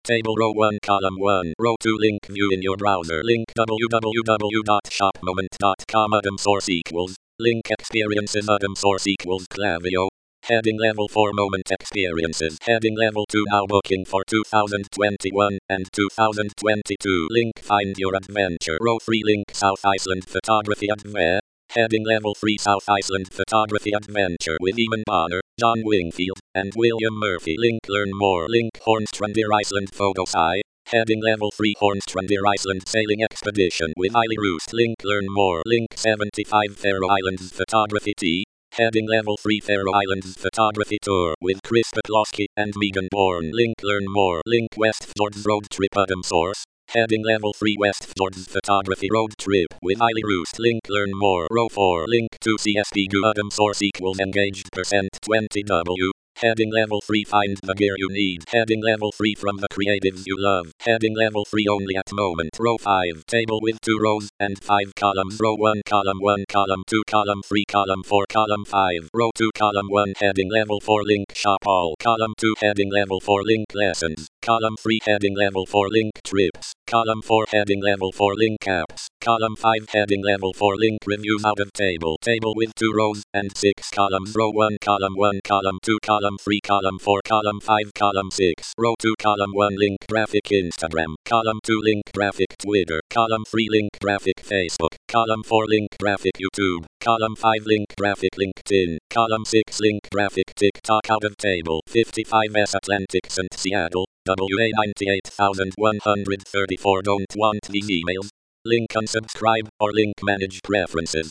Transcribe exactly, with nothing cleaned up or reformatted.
Table row one column one row two link view in your browser. Link www dot shop moment dot com Atom source equals link experiences Atom source equals Klaviyo. Heading level four moment experiences. Heading level two now booking for two thousand twenty-one and two thousand twenty-two. Link find your adventure. Row three link South Iceland photography adventure. Heading level three South Iceland photography adventure with Eamon Bonner, John Wingfield, and William Murphy. Link learn more. Link Hornstrandir Iceland photo sci. Heading level three Hornstrandir Iceland sailing expedition with Eiley Roost. Link learn more. Link seventy-five Faroe Islands photography T. Heading level three Faroe Islands photography tour with Chris Petlowski and Megan Bourne. Link learn more. Link West Fjords road trip Atom source. Heading level three West Fjords photography road trip with Eiley Roost. Link learn more. Row four link to C S P G Atom source equals engaged percent twenty W. Heading level three find the gear you need. Heading level three from the creatives you love. Heading level three only at moment. Row five table with two rows and five columns. Row one column one column two column three column four column five. Row two column one heading level four link shop all. Column two heading level four link lessons. Column three heading level four link trips. Column four heading level four link apps. Column five heading level four link reviews out of table. Table with two rows and six columns. Row one column one column two column three column four column five column six. Row two column one link graphic Instagram. Column two link graphic Twitter. Column three link graphic Facebook. Column four link graphic YouTube. Column five link graphic LinkedIn. Column six link graphic TikTok out of table. fifty-five S Atlantics and Seattle. W A ninety-eight thousand one hundred thirty-four don't want these emails. Link unsubscribe or link manage preferences.